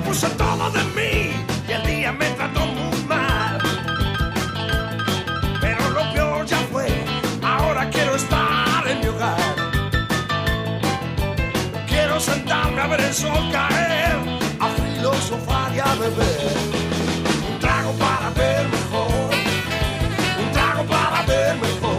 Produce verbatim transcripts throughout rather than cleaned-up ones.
puso todo de mí y el día me trató muy mal. Pero lo peor ya fue, ahora quiero estar en mi hogar. Quiero sentarme a ver el sol caer, a filosofar y a beber. Un trago para ver mejor, un trago para ver mejor.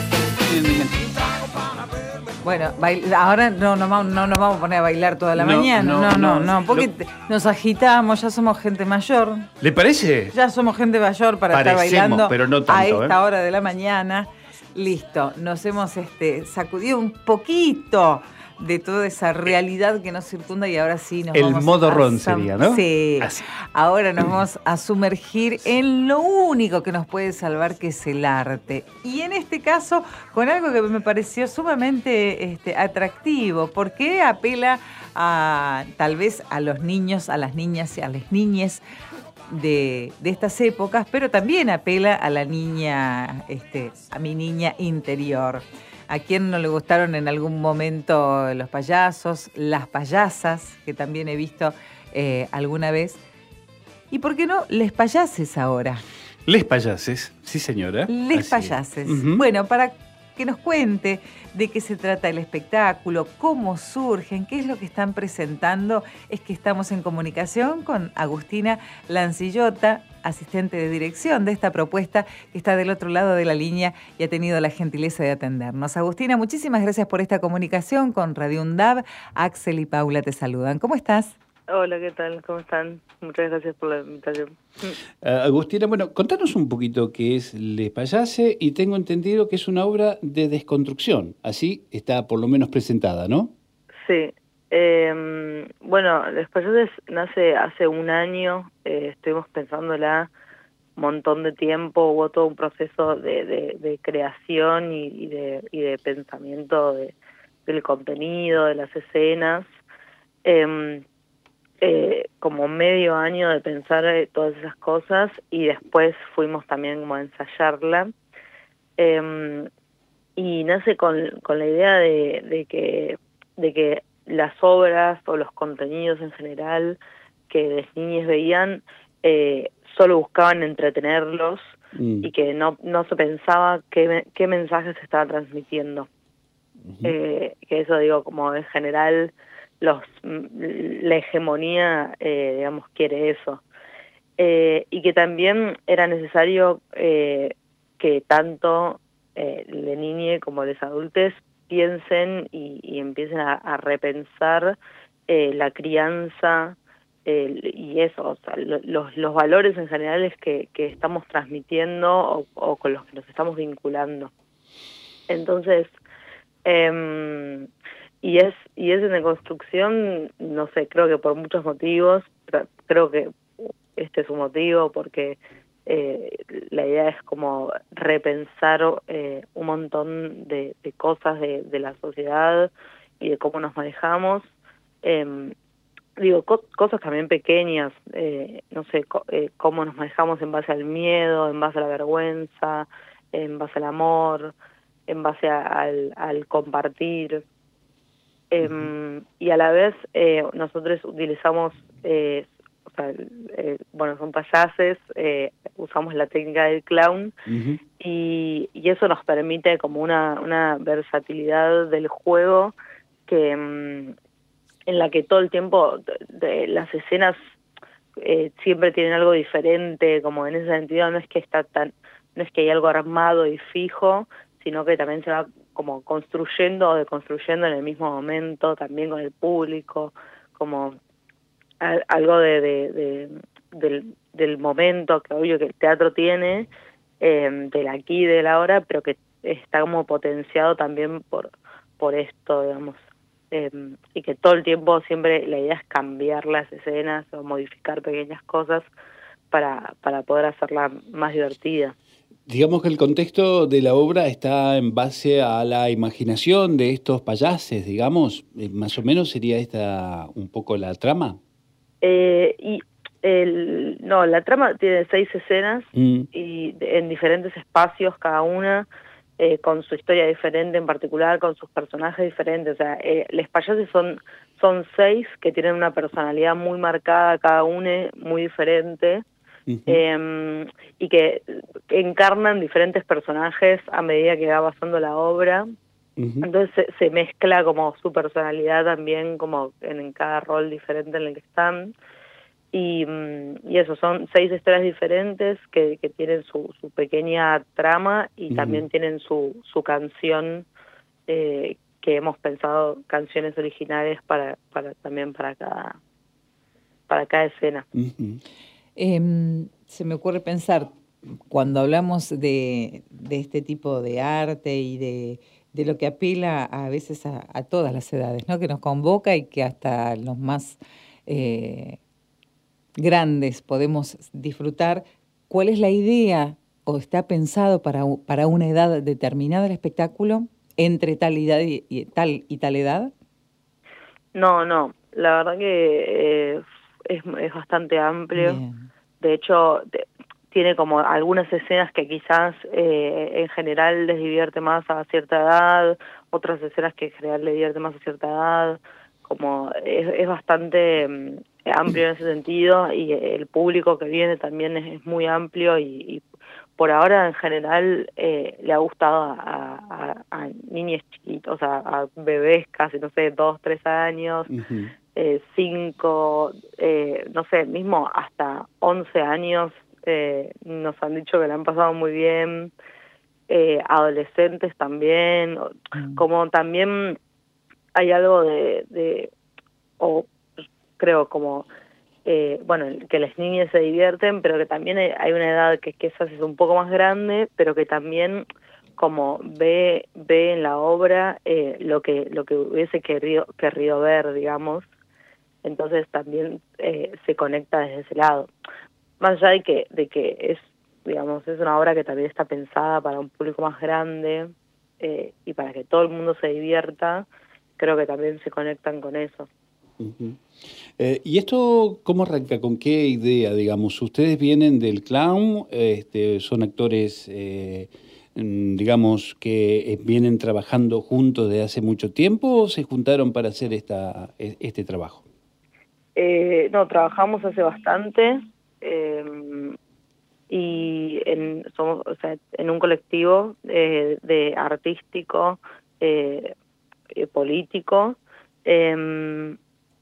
Bueno, bail- ahora no, no, vamos- no nos vamos a poner a bailar toda la No, mañana, no, no, no, no. no, porque Lo- te- nos agitamos, ya somos gente mayor, ¿Le parece? ya somos gente mayor para Parecemos, estar bailando pero no a tanto, esta ¿eh? hora de la mañana. Listo, nos hemos este, sacudido un poquito de toda esa realidad que nos circunda y ahora sí nos El vamos modo a ron sam- sería, ¿no? Sí, Así. ahora nos vamos a sumergir en lo único que nos puede salvar, que es el arte. Y en este caso, con algo que me pareció sumamente este, atractivo, porque apela a tal vez a los niños, a las niñas y a las niñes de, de estas épocas, pero también apela a la niña, este, a mi niña interior. ¿A quién no le gustaron en algún momento los payasos, las payasas, que también he visto eh, alguna vez? ¿Y por qué no les payases ahora? Les payases, sí señora. Les Así payases. es. Ujú. Bueno, para que nos cuente de qué se trata el espectáculo, cómo surgen, qué es lo que están presentando, es que estamos en comunicación con Agustina Lancillota, asistente de dirección de esta propuesta, que está del otro lado de la línea y ha tenido la gentileza de atendernos. Agustina, muchísimas gracias por esta comunicación con Radio UNDAV. Axel y Paula te saludan. ¿Cómo estás? Hola, ¿qué tal? ¿Cómo están? Muchas gracias por la invitación. Uh, Agustina, bueno, contanos un poquito qué es Les Payases y tengo entendido que es una obra de desconstrucción, así está por lo menos presentada, ¿no? Sí. Eh, bueno, Les Payases nace hace un año, eh, estuvimos pensándola un montón de tiempo, hubo todo un proceso de, de, de creación y, y, de, y de pensamiento de, del contenido, de las escenas. Eh, Eh, como medio año de pensar eh, todas esas cosas y después fuimos también como a ensayarla eh, y nace con, con la idea de, de que de que las obras o los contenidos en general que las niñas veían eh, solo buscaban entretenerlos mm. y que no, no se pensaba qué, qué mensaje se estaba transmitiendo. Uh-huh. eh, que eso digo como en general los la hegemonía, eh, digamos, quiere eso. Eh, y que también era necesario eh, que tanto eh, la niña como los adultos piensen y, y empiecen a, a repensar eh, la crianza eh, y eso, o sea, lo, los, los valores en general que, que estamos transmitiendo o, o con los que nos estamos vinculando. Entonces, eh, Y es y es una construcción, no sé, creo que por muchos motivos, creo que este es un motivo porque eh, la idea es como repensar eh, un montón de, de cosas de, de la sociedad y de cómo nos manejamos. Eh, digo, co- cosas también pequeñas, eh, no sé, co- eh, cómo nos manejamos en base al miedo, en base a la vergüenza, en base al amor, en base a, al, al compartir. Eh, uh-huh. Y a la vez eh, nosotros utilizamos, eh, o sea, eh, bueno, son payases, eh, usamos la técnica del clown uh-huh. y, y eso nos permite como una, una versatilidad del juego que um, en la que todo el tiempo de, de las escenas eh, siempre tienen algo diferente, como en ese sentido no es que está tan, no es que hay algo armado y fijo, sino que también se va como construyendo o deconstruyendo en el mismo momento, también con el público, como a, algo de, de, de del, del momento, que obvio que el teatro tiene, eh, del aquí y del ahora, pero que está como potenciado también por, por esto, digamos, eh, y que todo el tiempo siempre la idea es cambiar las escenas o modificar pequeñas cosas para, para poder hacerla más divertida. Digamos que el contexto de la obra está en base a la imaginación de estos payases, digamos, más o menos sería esta un poco la trama. Eh, y el, no, la trama tiene seis escenas mm. y de, en diferentes espacios cada una, eh, con su historia diferente en particular, con sus personajes diferentes. O sea, eh, los payases son son seis que tienen una personalidad muy marcada, cada uno muy diferente, uh-huh. eh, y que encarnan diferentes personajes a medida que va pasando la obra. Uh-huh. Entonces se, se mezcla como su personalidad también como en, en cada rol diferente en el que están. Y, y eso, son seis historias diferentes que, que tienen su, su pequeña trama y uh-huh. también tienen su, su canción, eh, que hemos pensado canciones originales para, para también para cada, para cada escena. Uh-huh. Eh, se me ocurre pensar, cuando hablamos de, de este tipo de arte y de, de lo que apela a veces a, a todas las edades, ¿no? Que nos convoca y que hasta los más eh, grandes podemos disfrutar, ¿cuál es la idea o está pensado para, para una edad determinada del espectáculo entre tal edad y, y tal y tal edad? No, no, la verdad que eh, es, es bastante amplio. Bien. De hecho, de, tiene como algunas escenas que quizás eh, en general les divierte más a cierta edad, otras escenas que en general les divierte más a cierta edad, como es, es bastante um, amplio en ese sentido, y el público que viene también es, es muy amplio, y, y por ahora en general eh, le ha gustado a, a, a niños chiquitos, a, a bebés casi, no sé, dos, tres años, uh-huh. eh, cinco, eh, no sé, mismo hasta once años, eh, nos han dicho que le han pasado muy bien, eh, adolescentes también, uh-huh. como también hay algo de, de o creo como, eh, bueno, que las niñas se divierten, pero que también hay, hay una edad que quizás es un poco más grande, pero que también como ve ve en la obra eh, lo que lo que hubiese querido, querido ver, digamos, entonces también eh, se conecta desde ese lado. Más allá de que, de que es, digamos, es una obra que también está pensada para un público más grande eh, y para que todo el mundo se divierta, creo que también se conectan con eso. Uh-huh. Eh, ¿Y esto cómo arranca? ¿Con qué idea, digamos? ¿Ustedes vienen del clown? Este, ¿Son actores, eh, digamos, que vienen trabajando juntos desde hace mucho tiempo o se juntaron para hacer esta, este trabajo? Eh, no, trabajamos hace bastante eh, y en, somos, o sea, en un colectivo eh, de artístico, eh, eh, político, eh,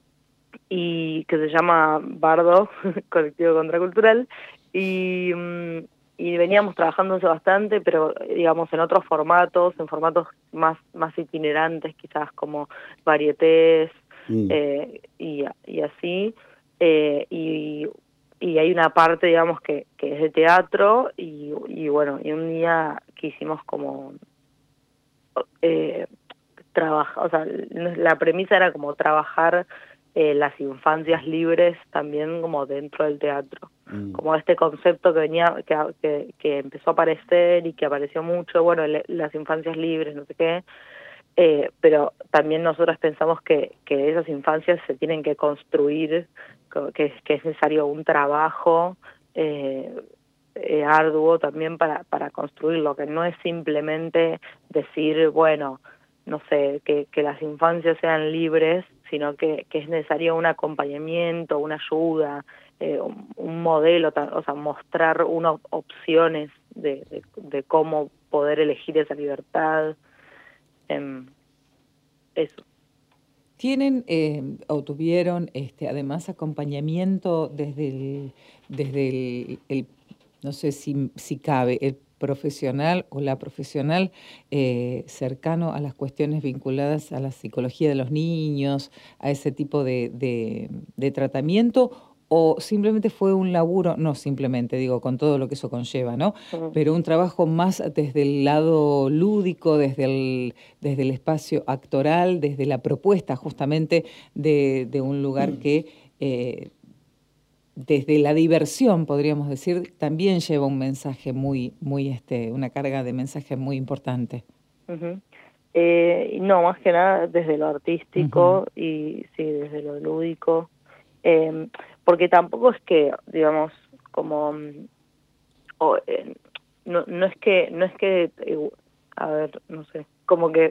y que se llama Bardo, Colectivo Contracultural, y, y veníamos trabajando hace bastante, pero digamos en otros formatos, en formatos más, más itinerantes, quizás como varietés, mm. eh, y, y así, eh, y, y hay una parte, digamos, que, que es de teatro, y, y bueno, y un día quisimos como eh, trabajar, o sea, la premisa era como trabajar Eh, las infancias libres también como dentro del teatro, mm. como este concepto que venía que, que, que empezó a aparecer y que apareció mucho, bueno, le, las infancias libres, no sé qué, eh, pero también nosotros pensamos que, que esas infancias se tienen que construir, que, que es necesario un trabajo eh, eh, arduo también para, para construirlo, que no es simplemente decir, bueno, no sé, que, que las infancias sean libres, sino que, que es necesario un acompañamiento, una ayuda, eh, un, un modelo, o sea, mostrar unas opciones de, de, de cómo poder elegir esa libertad. Eh, eso. ¿Tienen eh, o tuvieron este, además acompañamiento desde el, desde el, el no sé si, si cabe, el profesional o la profesional eh, cercano a las cuestiones vinculadas a la psicología de los niños, a ese tipo de, de, de tratamiento, o simplemente fue un laburo, no simplemente, digo, con todo lo que eso conlleva, ¿no? Uh-huh. Pero un trabajo más desde el lado lúdico, desde el, desde el espacio actoral, desde la propuesta justamente de, de un lugar uh-huh. que... Eh, desde la diversión, podríamos decir, también lleva un mensaje muy, muy, este, una carga de mensaje muy importante. Uh-huh. Eh, no, más que nada desde lo artístico uh-huh. y sí, desde lo lúdico, eh, porque tampoco es que, digamos, como, o, eh, no, no es que, no es que, eh, a ver, no sé, como que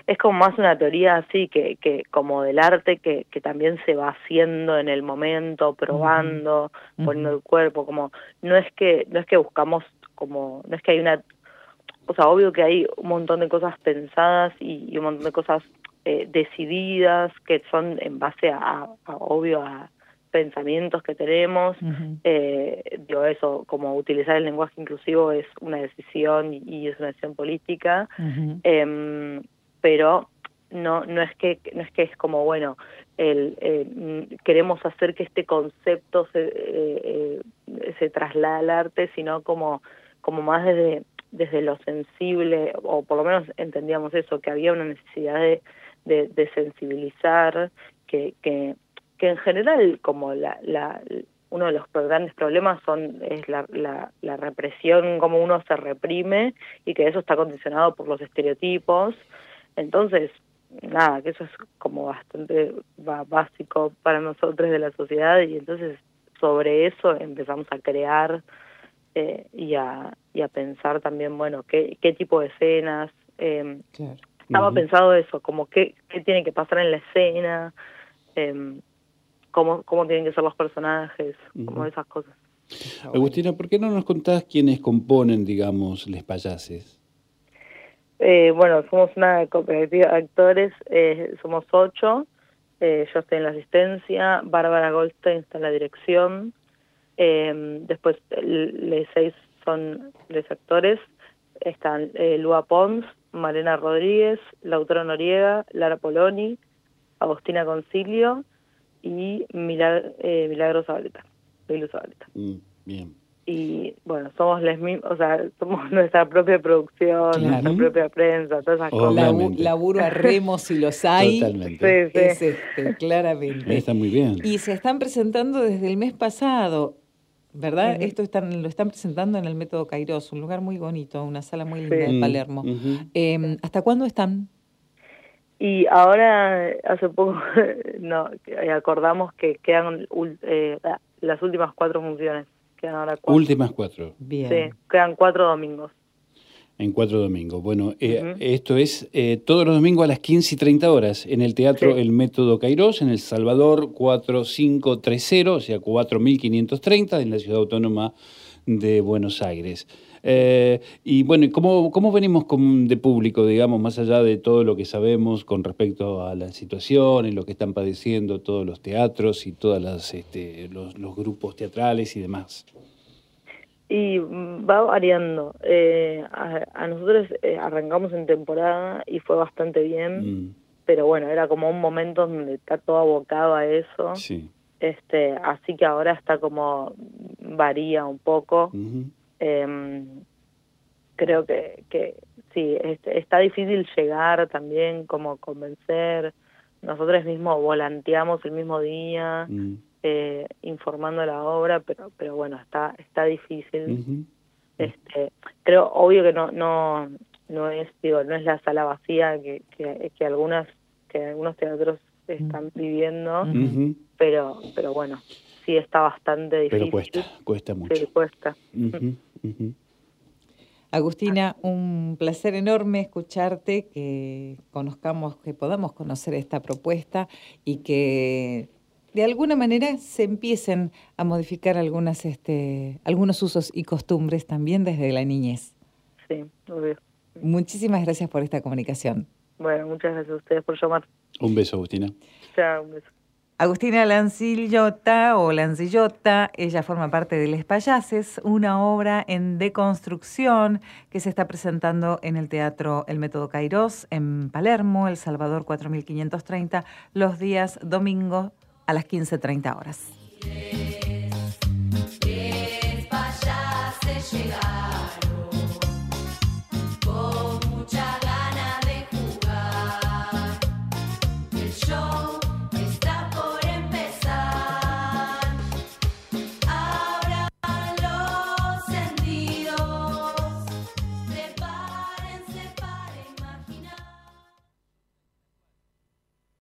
es como más una teoría así que, que como del arte que, que también se va haciendo en el momento, probando, uh-huh. poniendo el cuerpo, como no es que no es que buscamos como, no es que hay una, o sea, obvio que hay un montón de cosas pensadas y, y un montón de cosas eh, decididas que son en base a, a, a obvio a pensamientos que tenemos, uh-huh. eh, digo eso, como utilizar el lenguaje inclusivo es una decisión y, y es una decisión política, uh-huh. eh, pero no no es que no es que es como bueno el eh, queremos hacer que este concepto se eh, eh, se traslade al arte, sino como como más desde desde lo sensible, o por lo menos entendíamos eso, que había una necesidad de de, de sensibilizar, que que que en general como la, la uno de los grandes problemas son es la, la, la represión, cómo uno se reprime y que eso está condicionado por los estereotipos. Entonces, nada, que eso es como bastante básico para nosotros de la sociedad y entonces sobre eso empezamos a crear eh, y, a, y a pensar también, bueno, qué, qué tipo de escenas. Eh, claro. Estaba uh-huh. pensado eso, como qué, qué tiene que pasar en la escena, eh, Cómo, cómo tienen que ser los personajes, uh-huh. como esas cosas. Agustina, ¿por qué no nos contás quiénes componen, digamos, Les Payases? Eh, bueno, somos una cooperativa de actores, eh, somos ocho, eh, yo estoy en la asistencia, Bárbara Goldstein está en la dirección, eh, después los seis son los actores, están eh, Lua Pons, Malena Rodríguez, Lautaro Noriega, Lara Poloni, Agustina Concilio, y Milag- eh, Milagro Zabaleta, Milu Zabaleta. Mm, bien. Y bueno, somos les mismos, o sea, somos nuestra propia producción, claro. nuestra propia prensa, todas esas Labu- cosas. Laburo a remo si los hay. Totalmente. Sí, sí. Es este, claramente. Está muy bien. Y se están presentando desde el mes pasado, ¿verdad? Uh-huh. Esto están, lo están presentando en el Método Kairos, un lugar muy bonito, una sala muy linda Sí. de Palermo. Uh-huh. Eh, ¿Hasta cuándo están? Y ahora, hace poco, no acordamos que quedan eh, las últimas cuatro funciones. Quedan ahora cuatro. Últimas cuatro. Bien. Sí, quedan cuatro domingos. En cuatro domingos. Bueno, eh, uh-huh. esto es eh, todos los domingos a las quince y treinta horas en el Teatro sí. El Método Kairos, en El Salvador cuatro mil quinientos treinta, o sea, cuatro mil quinientos treinta, en la Ciudad Autónoma de Buenos Aires. Eh, y bueno, ¿cómo, cómo venimos con, de público, digamos, más allá de todo lo que sabemos con respecto a la situación, en lo que están padeciendo todos los teatros y todos este, los, los grupos teatrales y demás? Y va variando. Eh, a, a nosotros eh, arrancamos en temporada y fue bastante bien, mm. pero bueno, era como un momento donde está todo abocado a eso. Sí. Este, así que ahora está como varía un poco. Uh-huh. Eh, creo que, que sí, este, está difícil llegar también, como convencer. Nosotros mismos volanteamos el mismo día, uh-huh. eh, informando la obra, pero pero bueno, está está difícil. Uh-huh. Este, creo, obvio que no no no es digo no es la sala vacía que que, que algunas que algunos teatros están viviendo, uh-huh. pero pero bueno, sí está bastante difícil. Pero cuesta, cuesta mucho. Sí, cuesta. Uh-huh, uh-huh. Agustina, un placer enorme escucharte, que conozcamos, que podamos conocer esta propuesta y que de alguna manera se empiecen a modificar algunas, este, algunos usos y costumbres también desde la niñez. Sí, obvio. Muchísimas gracias por esta comunicación. Bueno, muchas gracias a ustedes por llamar. Un beso, Agustina. Chao, un beso. Agustina Lancillota o Lancillota, ella forma parte de Les Payases, una obra en deconstrucción que se está presentando en el Teatro El Método Kairos, en Palermo, El Salvador cuatro mil quinientos treinta, los días domingos a las quince treinta horas. Les, les payases llegaron.